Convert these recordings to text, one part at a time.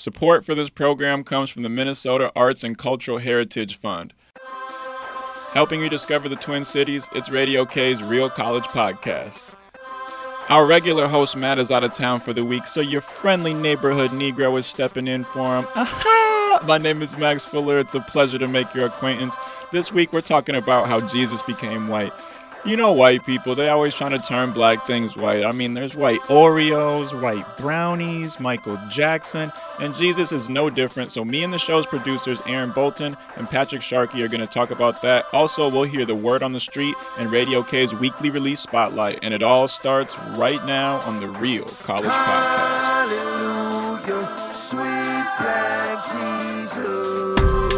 Support for this program comes from the Minnesota Arts and Cultural Heritage Fund. Helping you discover the Twin Cities, it's Radio K's Real College Podcast. Our regular host, Matt, is out of town for the week, so your friendly neighborhood Negro is stepping in for him. Aha! My name is Max Fuller. It's a pleasure to make your acquaintance. This week, we're talking about how Jesus became white. You know white people, they always trying to turn black things white. I mean, there's white Oreos, white brownies, Michael Jackson, and Jesus is no different. So me and the show's producers, Aaron Bolton and Patrick Sharkey, are going to talk about that. Also, we'll hear the word on the street and Radio K's weekly release spotlight. And it all starts right now on the Real College Podcast. Hallelujah, sweet black Jesus.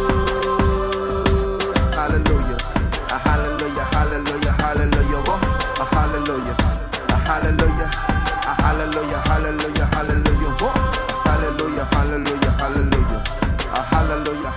Hallelujah, a hallelujah, hallelujah, hallelujah, whoa. A hallelujah, a hallelujah, a hallelujah, hallelujah, hallelujah, whoa. A hallelujah, hallelujah, hallelujah, a hallelujah,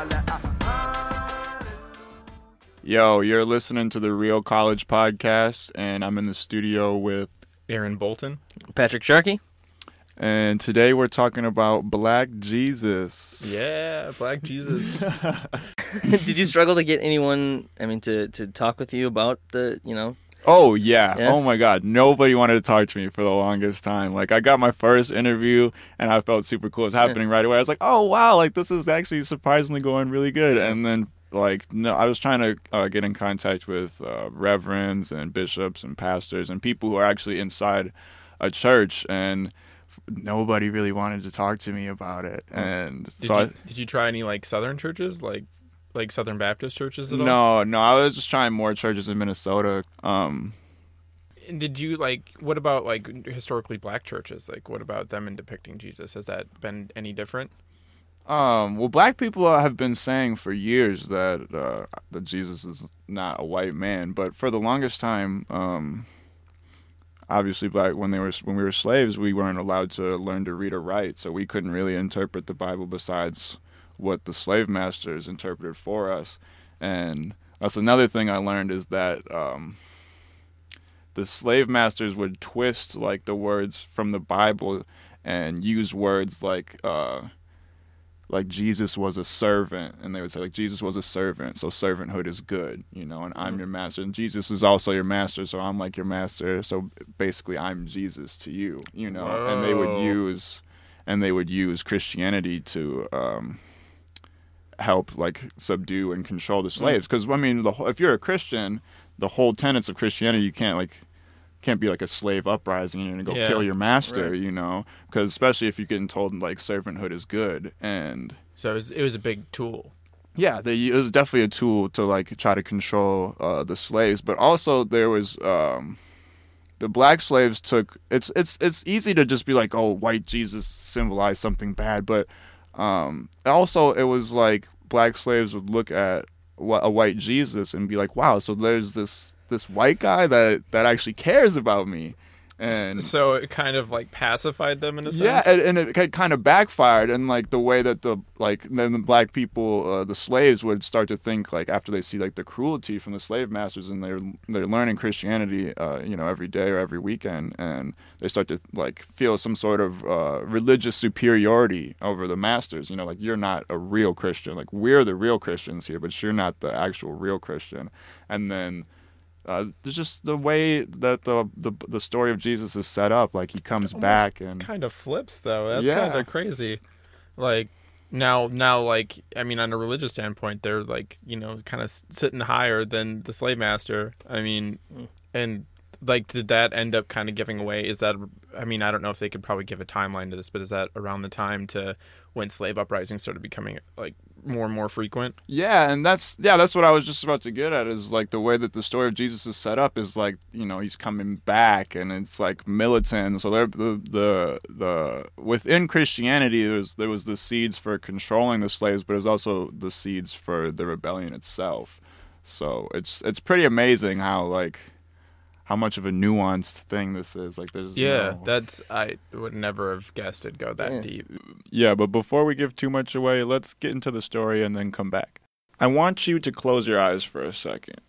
hallelujah. Yo, you're listening to the Real College Podcast, and I'm in the studio with Aaron Bolton, Patrick Sharkey. And today we're talking about Black Jesus. Yeah, Black Jesus. Did you struggle to get anyone, to talk with you about the, Oh, yeah. Yeah. Oh, my God. Nobody wanted to talk to me for the longest time. Like, I got my first interview, and I felt super cool. It was happening right away. I was like, oh, wow, like, this is actually surprisingly going really good. And then, no, I was trying to get in contact with reverends and bishops and pastors and people who are actually inside a church, and nobody really wanted to talk to me about it. And Did you try any, Southern churches, like Southern Baptist churches at all? No, I was just trying more churches in Minnesota. And did you, what about, historically black churches? What about them in depicting Jesus? Has that been any different? Well, black people have been saying for years that Jesus is not a white man, but for the longest time, obviously, when we were slaves, we weren't allowed to learn to read or write, so we couldn't really interpret the Bible besides what the slave masters interpreted for us. And that's another thing I learned, is that the slave masters would twist the words from the Bible and use words like Jesus was a servant, and they would say Jesus was a servant, so servanthood is good, and I'm your master, and Jesus is also your master, so I'm like your master, so basically I'm Jesus to you, Whoa. and they would use Christianity to help subdue and control the slaves, because if you're a Christian, the whole tenets of Christianity, you can't be a slave uprising and you're gonna go kill your master, right. Because especially if you're getting told servanthood is good. And So it was a big tool. Yeah, it was definitely a tool to try to control the slaves, but also there was the black slaves took it's easy to just be oh, white Jesus symbolized something bad, but also it was black slaves would look at a white Jesus and be wow, so there's this white guy that actually cares about me. And so it kind of pacified them in a sense. Yeah, and it kind of backfired, and the way that then the black people, the slaves, would start to think after they see the cruelty from the slave masters, and they're learning Christianity every day or every weekend, and they start to feel some sort of religious superiority over the masters. You're not a real Christian. We're the real Christians here, but you're not the actual real Christian. And then there's just the way that the story of Jesus is set up. He comes back and kind of flips, though. That's Yeah. kind of crazy. Now, on a religious standpoint, they're kind of sitting higher than the slave master. And did that end up kind of giving away? Is that, I don't know if they could probably give a timeline to this, but is that around the time to when slave uprisings started becoming more and more frequent? Yeah, and that's what I was just about to get at, is the way that the story of Jesus is set up is he's coming back, and it's militant. So the within Christianity there was the seeds for controlling the slaves, but there's also the seeds for the rebellion itself. So it's pretty amazing how much of a nuanced thing this is. I would never have guessed it'd go that deep. Yeah, but before we give too much away, let's get into the story and then come back. I want you to close your eyes for a second.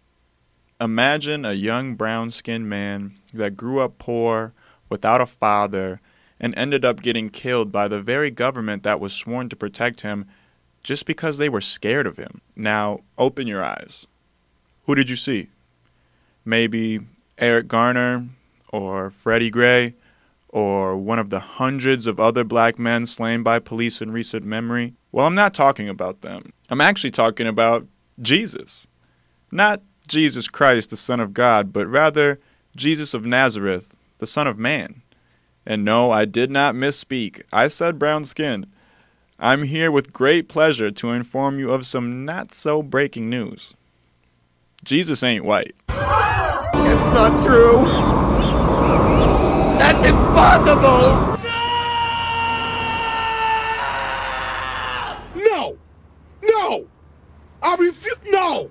Imagine a young brown-skinned man that grew up poor, without a father, and ended up getting killed by the very government that was sworn to protect him just because they were scared of him. Now, open your eyes. Who did you see? Maybe Eric Garner or Freddie Gray or one of the hundreds of other black men slain by police in recent memory? Well, I'm not talking about them. I'm actually talking about Jesus. Not Jesus Christ, the Son of God, but rather Jesus of Nazareth, the Son of Man. And no, I did not misspeak. I said brown-skinned. I'm here with great pleasure to inform you of some not-so-breaking news. Jesus ain't white. It's not true. That's impossible. No! No! I refuse. No!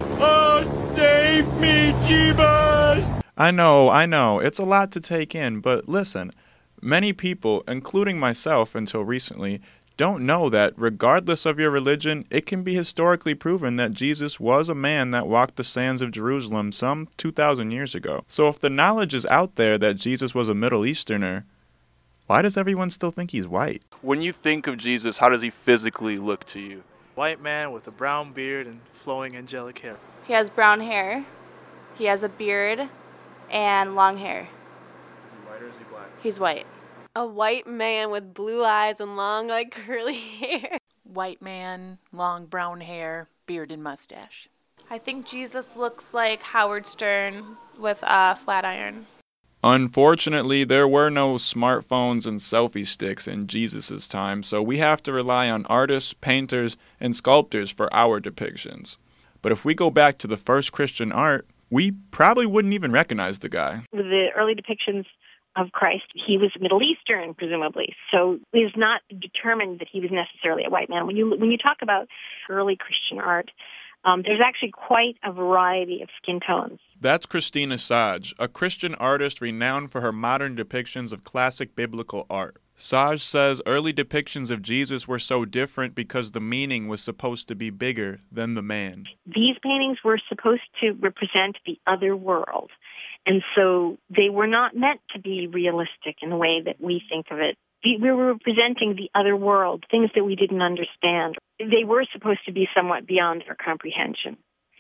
Save me, Jeebus! I know, it's a lot to take in, but listen, many people, including myself until recently, don't know that regardless of your religion, it can be historically proven that Jesus was a man that walked the sands of Jerusalem some 2,000 years ago. So if the knowledge is out there that Jesus was a Middle Easterner, why does everyone still think he's white? When you think of Jesus, how does he physically look to you? White man with a brown beard and flowing angelic hair. He has brown hair. He has a beard and long hair. Is he white or is he black? He's white. A white man with blue eyes and long, curly hair. White man, long brown hair, beard and mustache. I think Jesus looks like Howard Stern with a flat iron. Unfortunately, there were no smartphones and selfie sticks in Jesus' time, so we have to rely on artists, painters, and sculptors for our depictions. But if we go back to the first Christian art, we probably wouldn't even recognize the guy. The early depictions of Christ, he was Middle Eastern, presumably. So it is not determined that he was necessarily a white man. When you talk about early Christian art, there's actually quite a variety of skin tones. That's Christina Sage, a Christian artist renowned for her modern depictions of classic biblical art. Sage says early depictions of Jesus were so different because the meaning was supposed to be bigger than the man. These paintings were supposed to represent the other world. And so they were not meant to be realistic in the way that we think of it. We were representing the other world, things that we didn't understand. They were supposed to be somewhat beyond our comprehension.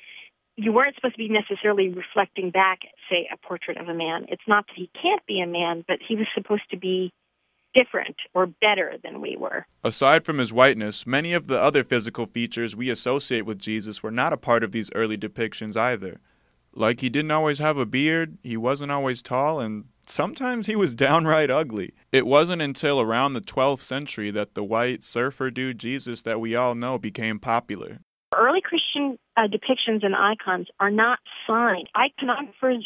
You weren't supposed to be necessarily reflecting back, say, a portrait of a man. It's not that he can't be a man, but he was supposed to be different or better than we were. Aside from his whiteness, many of the other physical features we associate with Jesus were not a part of these early depictions either. Like he didn't always have a beard, he wasn't always tall, and sometimes he was downright ugly. It wasn't until around the 12th century that the white surfer dude Jesus that we all know became popular. Early Christian depictions and icons are not signed. Iconographers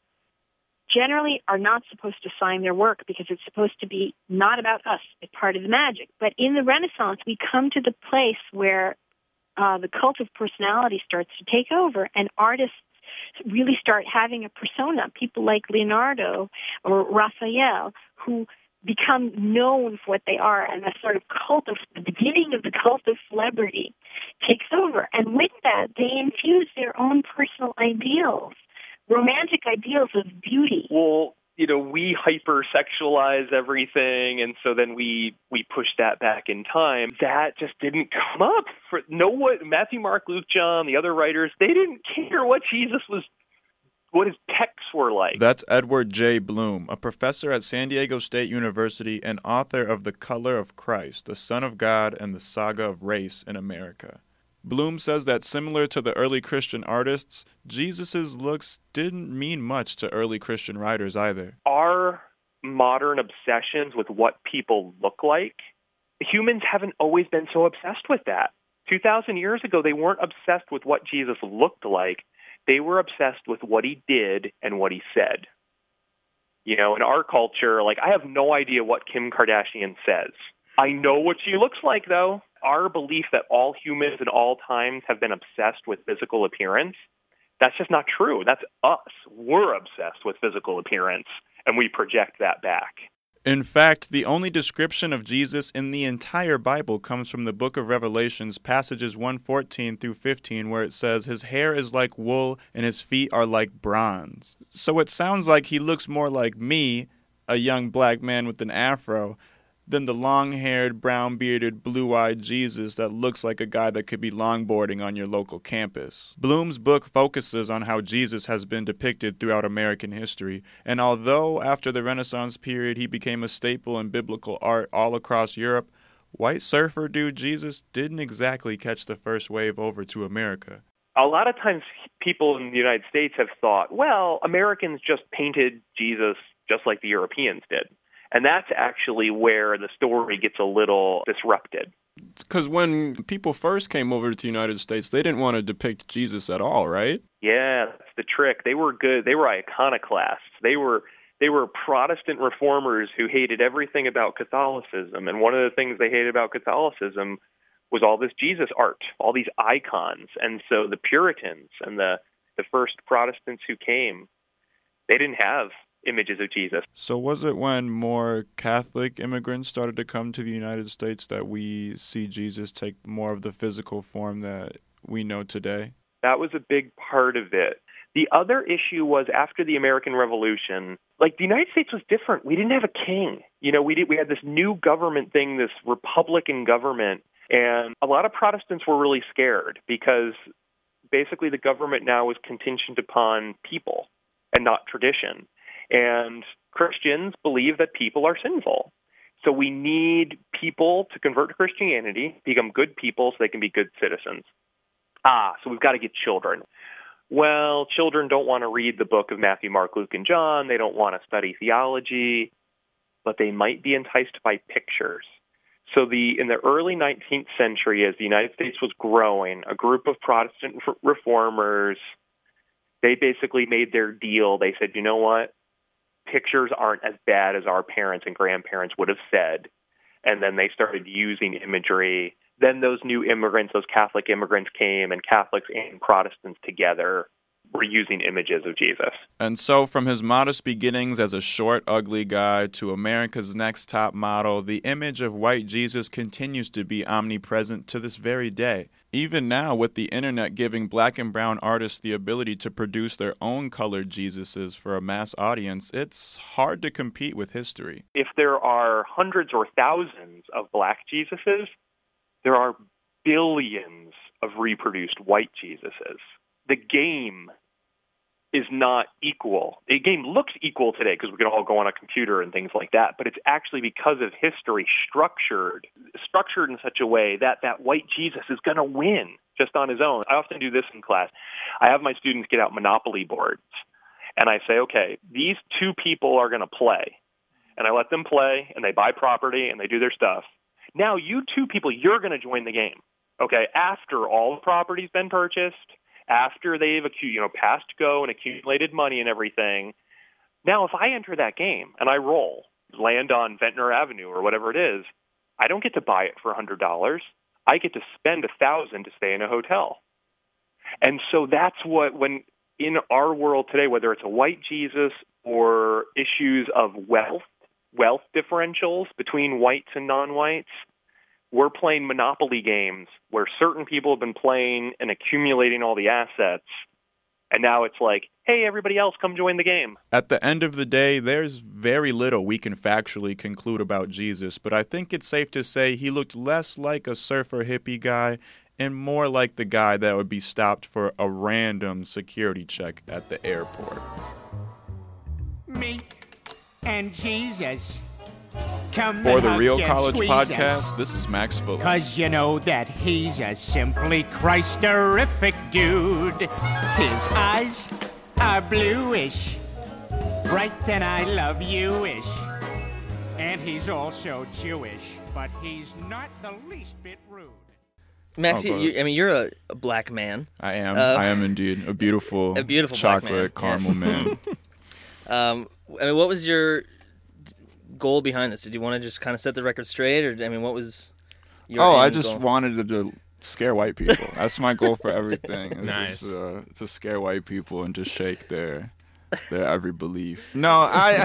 generally are not supposed to sign their work because it's supposed to be not about us. It's part of the magic. But in the Renaissance, we come to the place where the cult of personality starts to take over, and artists really start having a persona. People like Leonardo or Raphael, who become known for what they are, and the sort of the beginning of the cult of celebrity takes over. And with that, they infuse their own personal ideals, romantic ideals of beauty. Well, we hypersexualize everything, and so then we push that back in time. That just didn't come up. Matthew, Mark, Luke, John, the other writers, they didn't care what his texts were like. That's Edward J. Bloom, a professor at San Diego State University and author of The Color of Christ, the Son of God, and the Saga of Race in America. Bloom says that similar to the early Christian artists, Jesus' looks didn't mean much to early Christian writers either. Our modern obsessions with what people look like, humans haven't always been so obsessed with that. 2,000 years ago, they weren't obsessed with what Jesus looked like. They were obsessed with what he did and what he said. In our culture, I have no idea what Kim Kardashian says. I know what she looks like, though. Our belief that all humans in all times have been obsessed with physical appearance, that's just not true. That's us. We're obsessed with physical appearance, and we project that back. In fact, the only description of Jesus in the entire Bible comes from the book of Revelations, passages 1:14 through 15, where it says, his hair is like wool and his feet are like bronze. So it sounds like he looks more like me, a young black man with an afro, than the long-haired, brown-bearded, blue-eyed Jesus that looks like a guy that could be longboarding on your local campus. Bloom's book focuses on how Jesus has been depicted throughout American history, and although after the Renaissance period he became a staple in biblical art all across Europe, white surfer dude Jesus didn't exactly catch the first wave over to America. A lot of times people in the United States have thought, well, Americans just painted Jesus just like the Europeans did. And that's actually where the story gets a little disrupted. Because when people first came over to the United States, they didn't want to depict Jesus at all, right? Yeah, that's the trick. They were good. They were iconoclasts. They were Protestant reformers who hated everything about Catholicism. And one of the things they hated about Catholicism was all this Jesus art, all these icons. And so the Puritans and the first Protestants who came, they didn't have images of Jesus. So was it when more Catholic immigrants started to come to the United States that we see Jesus take more of the physical form that we know today? That was a big part of it. The other issue was after the American Revolution, like the United States was different. We didn't have a king. You know, we had this new government thing, this Republican government, and a lot of Protestants were really scared because basically the government now was contingent upon people and not tradition. And Christians believe that people are sinful. So we need people to convert to Christianity, become good people so they can be good citizens. So we've got to get children. Well, children don't want to read the book of Matthew, Mark, Luke, and John. They don't want to study theology, but they might be enticed by pictures. So in the early 19th century, as the United States was growing, a group of Protestant reformers, they basically made their deal. They said, you know what? Pictures aren't as bad as our parents and grandparents would have said. And then they started using imagery. Then those new immigrants, those Catholic immigrants came, and Catholics and Protestants together were using images of Jesus. And so from his modest beginnings as a short, ugly guy to America's Next Top Model, the image of white Jesus continues to be omnipresent to this very day. Even now, with the internet giving black and brown artists the ability to produce their own colored Jesuses for a mass audience, it's hard to compete with history. If there are hundreds or thousands of black Jesuses, there are billions of reproduced white Jesuses. The game is not equal. The game looks equal today because we can all go on a computer and things like that, but it's actually because of history structured in such a way that that white Jesus is going to win just on his own. I often do this in class. I have my students get out Monopoly boards, and I say, okay, these two people are going to play, and I let them play, and they buy property, and they do their stuff. Now, you two people, you're going to join the game, okay, after all the property's been purchased, after they've passed go and accumulated money and everything. Now, if I enter that game and I roll, land on Ventnor Avenue or whatever it is, I don't get to buy it for $100. I get to spend $1,000 to stay in a hotel. And so that's what, when in our world today, whether it's a white Jesus or issues of wealth differentials between whites and non-whites, we're playing Monopoly games where certain people have been playing and accumulating all the assets, and now it's like, hey, everybody else, come join the game. At the end of the day, there's very little we can factually conclude about Jesus, but I think it's safe to say he looked less like a surfer hippie guy and more like the guy that would be stopped for a random security check at the airport. Me and Jesus. For the Real College Podcast, this is Max Fuller. 'Cause you know that he's a simply Christ-terrific dude. His eyes are bluish, bright and I love you-ish. And he's also Jewish, but he's not the least bit rude. Max, you're a black man. I am. I am indeed a beautiful chocolate caramel man. What was your goal behind this? Did you want to just kind of set the record straight, or what was your I just wanted to scare white people. That's my goal for everything. It's nice. Just, to scare white people and just shake their every belief. No,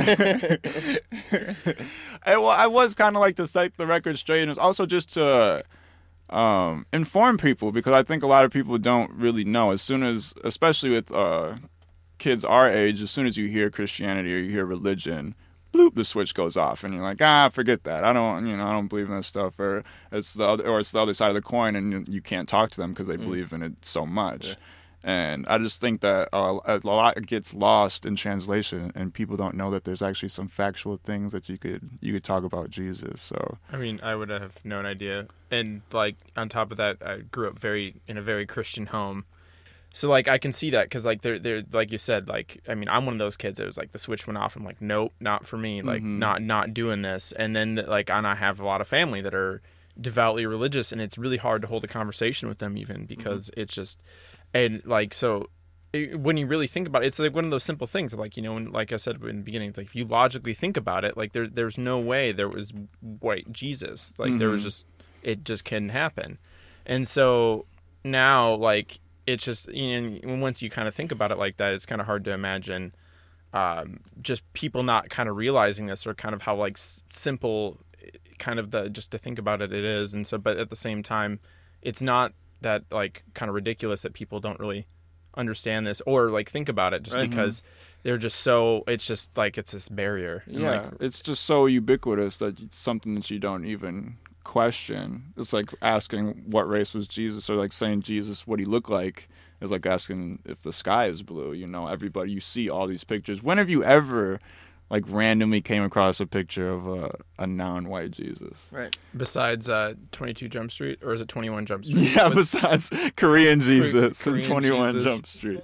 I was kind of like to set the record straight, and it's also just to inform people, because I think a lot of people don't really know. As soon as, especially with kids our age, as soon as you hear Christianity or you hear religion, bloop, the switch goes off, and you're like, forget that. I don't believe in this stuff, or it's the other side of the coin, and you can't talk to them because they believe in it so much. Yeah. And I just think that a lot gets lost in translation, and people don't know that there's actually some factual things that you could talk about Jesus. So I mean, I would have no idea. And like on top of that, I grew up in a very Christian home, so like I can see that because like they're like you said, like I mean, I'm one of those kids that was like the switch went off. I'm like, nope, not for me. Like not doing this. And then like and I have a lot of family that are devoutly religious, and it's really hard to hold a conversation with them even because it's just. And like so, when you really think about it, it's like one of those simple things. Like when, like I said in the beginning, like if you logically think about it, like there's no way there was white Jesus. Like there was it just couldn't happen. And so now, like it's just once you kind of think about it like that, it's kind of hard to imagine just people not kind of realizing this or kind of how like simple, kind of just to think about it is. And so, but at the same time, it's not that like kind of ridiculous that people don't really understand this or like think about it just because they're just so it's just like it's this barrier. Yeah, it's just so ubiquitous that it's something that you don't even question. It's like asking what race was Jesus, or like saying Jesus what he looked like is like asking if the sky is blue. Everybody, you see all these pictures. When have you ever like randomly came across a picture of a non-white Jesus? Right. Besides 22 Jump Street, or is it 21 Jump Street? Yeah, besides Korean Jesus and 21 Jesus. Jump Street.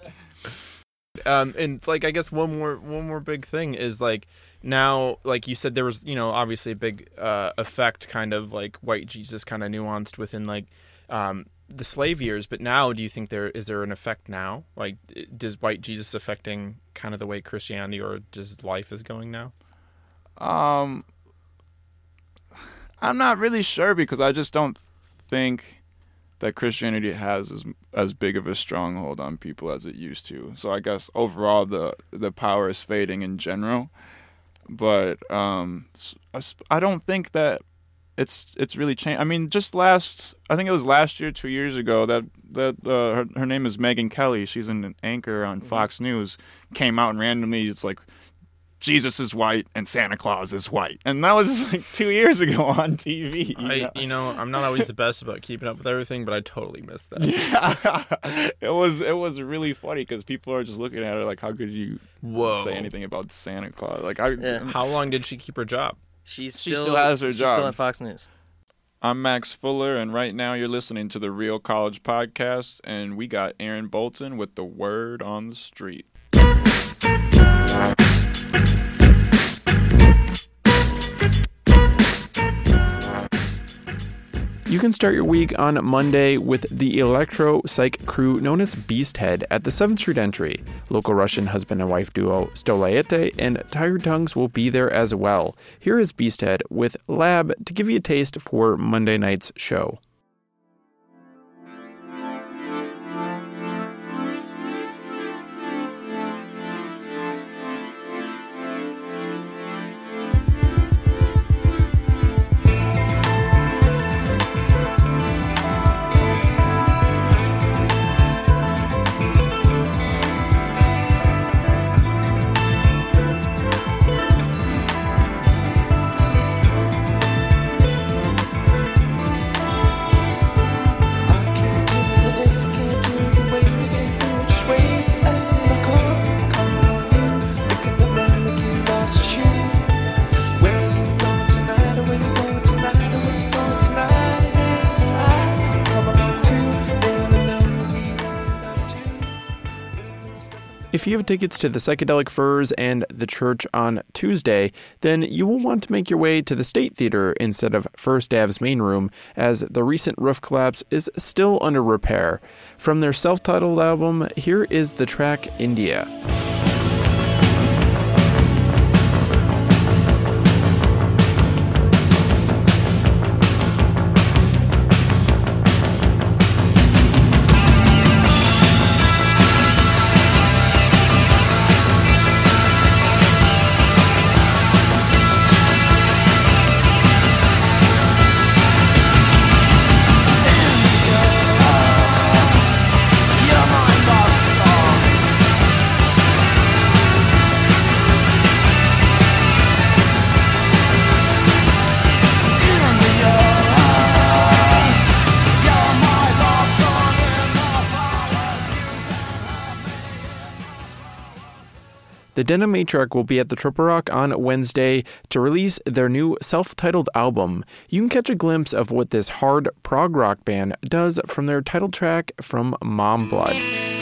And like I guess one more big thing is like now, like you said, there was obviously a big effect, kind of like white Jesus, kind of nuanced within like the slave years, but now do you think is there an effect now? Like, does white Jesus affecting kind of the way Christianity or just life is going now? I'm not really sure, because I just don't think that Christianity has as big of a stronghold on people as it used to. So I guess overall the power is fading in general, but I don't think that it's really changed. I mean, I think it was last year, 2 years ago, that her name is Megyn Kelly. She's an anchor on Fox News. Came out and randomly, it's like, Jesus is white and Santa Claus is white, and that was like 2 years ago on TV. I'm not always the best about keeping up with everything, but I totally missed that. Yeah, it was really funny because people are just looking at her like, how could you say anything about Santa Claus? Like, how long did she keep her job? She still has her job. She's still at Fox News. I'm Max Fuller, and right now you're listening to the Real College Podcast, and we got Aaron Bolton with the Word on the Street. You can start your week on Monday with the electro psych crew known as Beasthead at the 7th Street entry. Local Russian husband and wife duo Stolayete and Tired Tongues will be there as well. Here is Beasthead with Lab to give you a taste for Monday night's show. If you have tickets to the Psychedelic Furs and the Church on Tuesday, then you will want to make your way to the State Theater instead of First Ave's main room, as the recent roof collapse is still under repair. From their self-titled album, here is the track India. The Denim Matriarch will be at the Triple Rock on Wednesday to release their new self-titled album. You can catch a glimpse of what this hard prog rock band does from their title track from Mom Blood.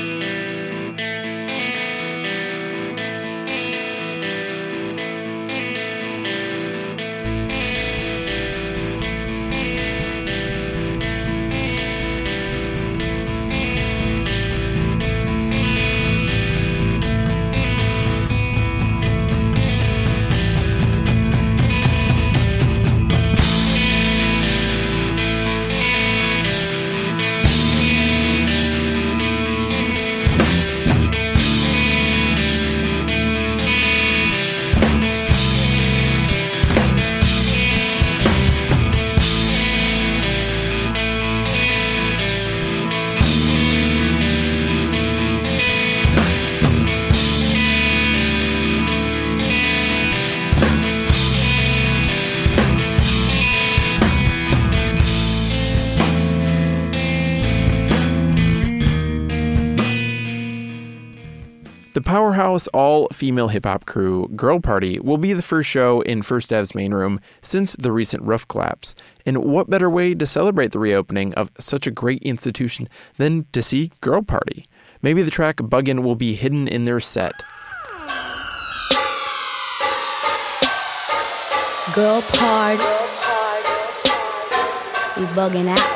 The powerhouse all-female hip-hop crew, Girl Party, will be the first show in First Av's main room since the recent roof collapse. And what better way to celebrate the reopening of such a great institution than to see Girl Party? Maybe the track Buggin' will be hidden in their set. Girl Party, we bugging out.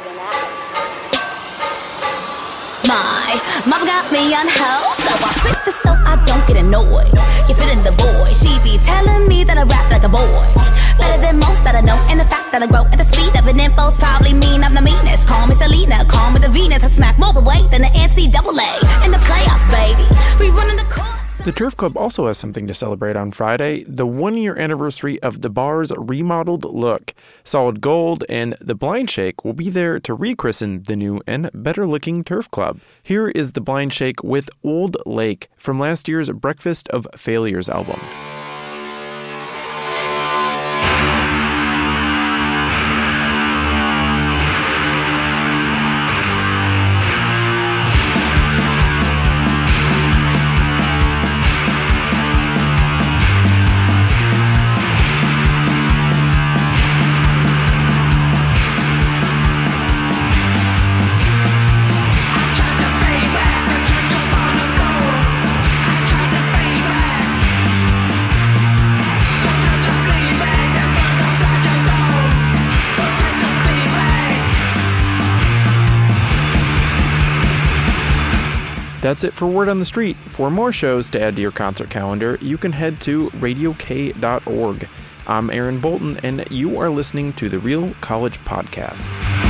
My mama got me on hold, so I quit this so I don't get annoyed. You fit in the boy, she be telling me that I rap like a boy. Better than most that I know, and the fact that I grow at the speed of an info's probably mean I'm the meanest. Call me Selena, call me the Venus. I smack more the weight than the NCAA in the playoffs, baby. We running the court. The Turf Club also has something to celebrate on Friday, the one-year anniversary of the bar's remodeled look. Solid Gold and The Blind Shake will be there to rechristen the new and better-looking Turf Club. Here is The Blind Shake with Old Lake from last year's Breakfast of Failures album. That's it for Word on the Street. For more shows to add to your concert calendar, you can head to radiok.org. I'm Aaron Bolton, and you are listening to the Real College Podcast.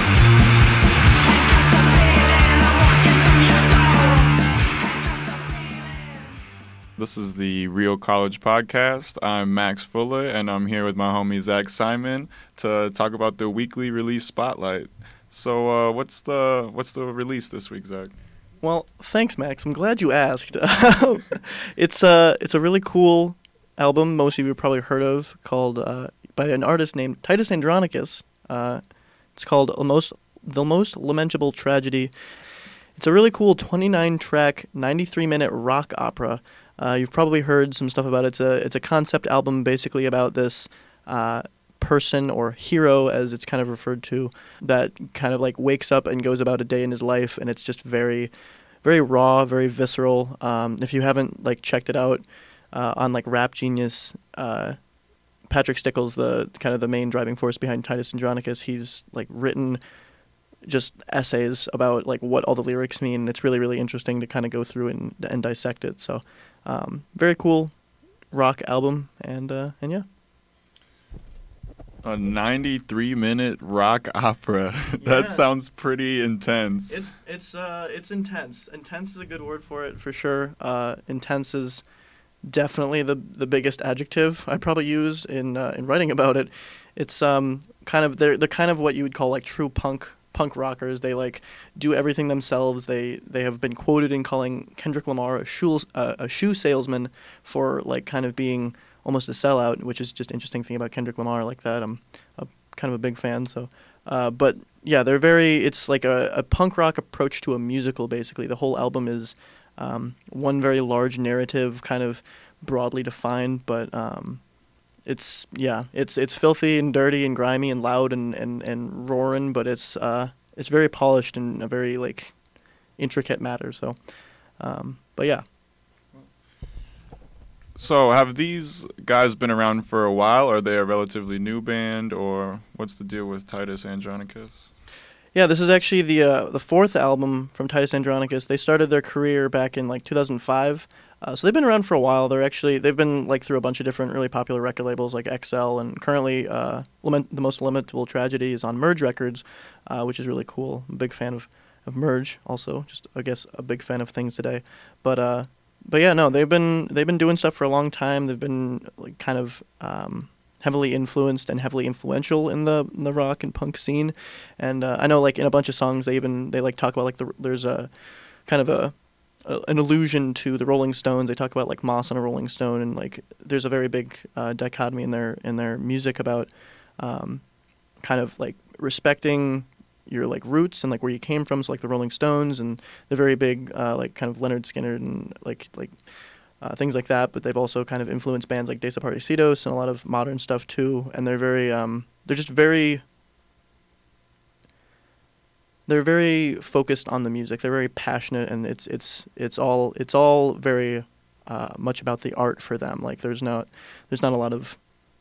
This is the Real College Podcast. I'm Max Fuller, and I'm here with my homie Zach Simon to talk about the weekly release spotlight. So, what's the release this week, Zach? Well, thanks, Max. I'm glad you asked. It's a really cool album. Most of you have probably heard of, called by an artist named Titus Andronicus. It's called The Most Lamentable Tragedy. It's a really cool 29-track, 93-minute rock opera. You've probably heard some stuff about it. It's a concept album basically about this person or hero, as it's kind of referred to, that kind of like wakes up and goes about a day in his life, and it's just very, very raw, very visceral. If you haven't like checked it out on like Rap Genius, Patrick Stickles, the kind of the main driving force behind Titus Andronicus, he's like written just essays about like what all the lyrics mean. It's really, really interesting to kind of go through and dissect it. So very cool rock album, and yeah. A 93-minute rock opera. That sounds pretty intense. It's intense. Intense is a good word for it, for sure. Intense is definitely the biggest adjective I probably use in writing about it. It's kind of they're kind of what you would call like true punk rockers. They like do everything themselves. They have been quoted in calling Kendrick Lamar a shoe salesman for like kind of being almost a sellout, which is just interesting thing about Kendrick Lamar like that. I'm kind of a big fan. So, but yeah, it's like a punk rock approach to a musical. Basically, the whole album is one very large narrative, kind of broadly defined, but it's filthy and dirty and grimy and loud and roaring, but it's very polished in a very like intricate matter. So, but yeah. So have these guys been around for a while? Are they a relatively new band, or what's the deal with Titus Andronicus? Yeah, this is actually the fourth album from Titus Andronicus. They started their career back in like 2005. So they've been around for a while. They've been like through a bunch of different really popular record labels like XL, and currently The Most Lamentable Tragedy is on Merge Records, which is really cool. I'm a big fan of Merge, also just I guess a big fan of Things Today. But yeah, no, they've been doing stuff for a long time. They've been like kind of heavily influenced and heavily influential in the rock and punk scene. And I know like in a bunch of songs they like talk about like there's a kind of an allusion to the Rolling Stones. They talk about like moss on a Rolling Stone, and like there's a very big dichotomy in their music about kind of like respecting your like roots and like where you came from, so like the Rolling Stones, and they're very big like kind of Leonard Skinner and like things like that. But they've also kind of influenced bands like Desaparecidos and a lot of modern stuff too. And they're very they're very focused on the music. They're very passionate, and it's all very much about the art for them. Like there's not a lot of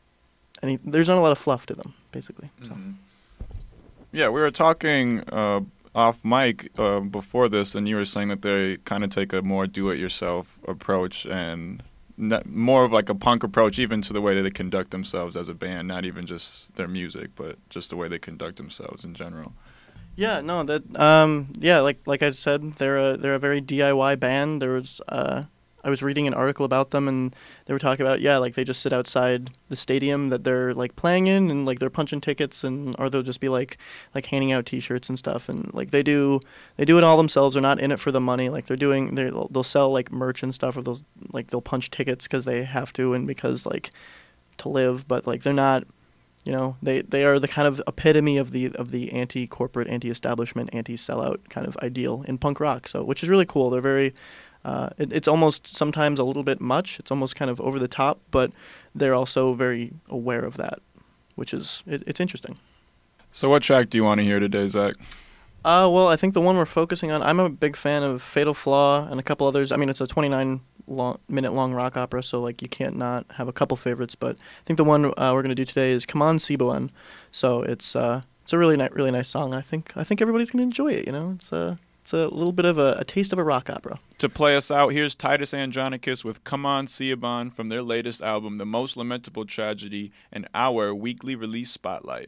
fluff to them, basically. So. Mm-hmm. Yeah, we were talking off mic before this, and you were saying that they kind of take a more do-it-yourself approach and more of like a punk approach, even to the way that they conduct themselves as a band, not even just their music, but just the way they conduct themselves in general. Yeah, no, that like I said, they're a very DIY band. There was I was reading an article about them, and they were talking about like they just sit outside the stadium that they're like playing in, and like they're punching tickets, or they'll just be like handing out T-shirts and stuff, and like they do it all themselves. They're not in it for the money. Like they'll sell like merch and stuff, or they'll punch tickets because they have to and because like to live, but like they're not. You know, they are the kind of epitome of the anti-corporate, anti-establishment, anti-sellout kind of ideal in punk rock. So, which is really cool. They're very, it's almost sometimes a little bit much. It's almost kind of over the top, but they're also very aware of that, which is it's interesting. So, what track do you want to hear today, Zach? Well, I think the one we're focusing on. I'm a big fan of Fatal Flaw and a couple others. I mean, it's a 29-minute long rock opera, so like you can't not have a couple favorites. But I think the one we're gonna do today is "Come On, Ciboen." So it's a really nice song. I think everybody's gonna enjoy it. You know, it's a little bit of a taste of a rock opera. To play us out, here's Titus Andronicus with "Come On, Ciboen" from their latest album, "The Most Lamentable Tragedy," and our weekly release spotlight.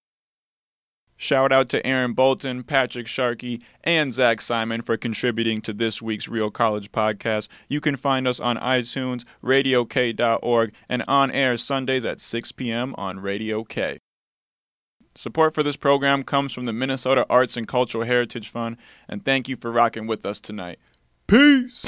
Shout out to Aaron Bolton, Patrick Sharkey, and Zach Simon for contributing to this week's Real College Podcast. You can find us on iTunes, RadioK.org, and on air Sundays at 6 p.m. on Radio K. Support for this program comes from the Minnesota Arts and Cultural Heritage Fund, and thank you for rocking with us tonight. Peace!